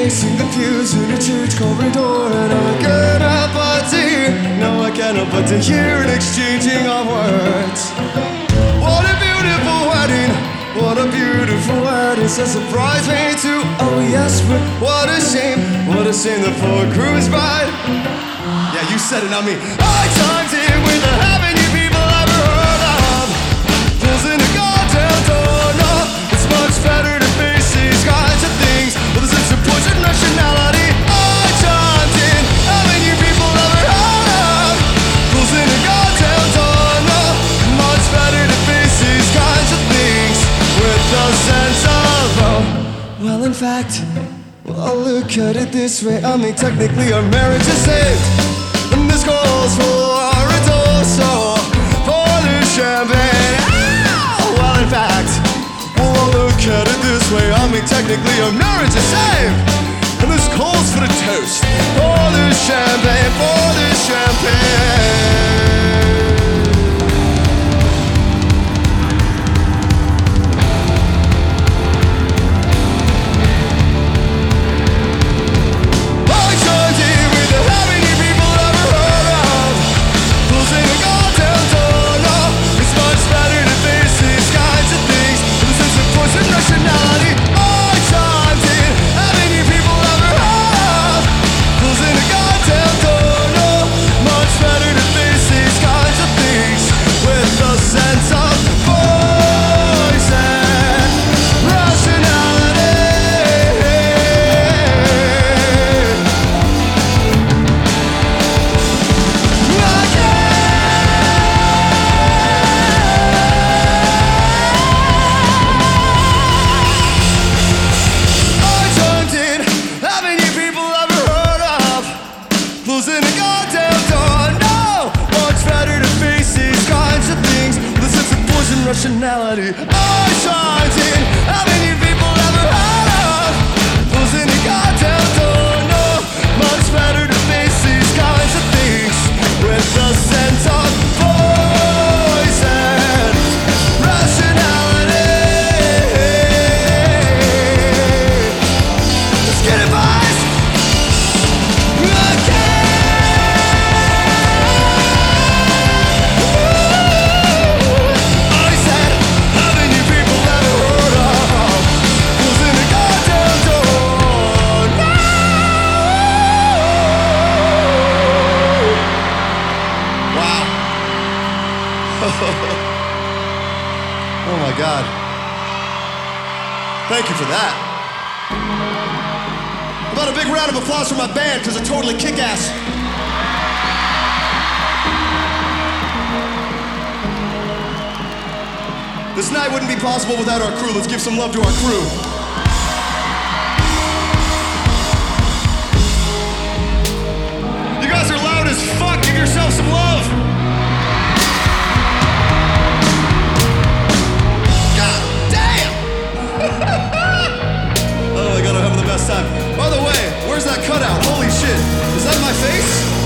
pacing the pews in a church corridor, and I cannot but to hear, no, I cannot but to hear an exchanging of words. What a beautiful wedding, what a beautiful wedding, says surprise me too. Oh yes, but what a shame the poor cruise bride. Yeah, you said it, not me. I timed it with the haven't you people ever heard of? Pulls in a goddamn doorknob. It's much better to face these kinds of things with a sense of pushing nationality. I chimed in, haven't you people ever heard of? Pulls in a goddamn doorknob. Much better to face these kinds of things with a sense of, oh, well, in fact, well, I'll look at it this way. I mean, technically our marriage is saved, and this calls for a toast for the champagne. Ow! Well, in fact, well, I'll look at it this way. I mean, technically our marriage is saved, and this calls for a toast for the champagne, for the champagne. Nationality, I chimed in. Haven't you people ever heard of? Pulls in a goddamn doorknob. Much better to face these kinds of things with a sense of voice and rationality. Pulls in a goddamn door, no! Much better to face these kinds of things with a sense of poison rationality. I chimed in, haven't you people ever heard of? Pulls in a goddamn door, no! Much better to face these kinds of things with a sense of poison rationality. Let's get it, boys! Oh my God. Thank you for that. How about a big round of applause for my band, because they're totally kick-ass. This night wouldn't be possible without our crew. Let's give some love to our crew. You guys are loud as fuck. Give yourself some love. Oh my God, I'm having the best time. By the way, where's that cutout? Holy shit. Is that my face?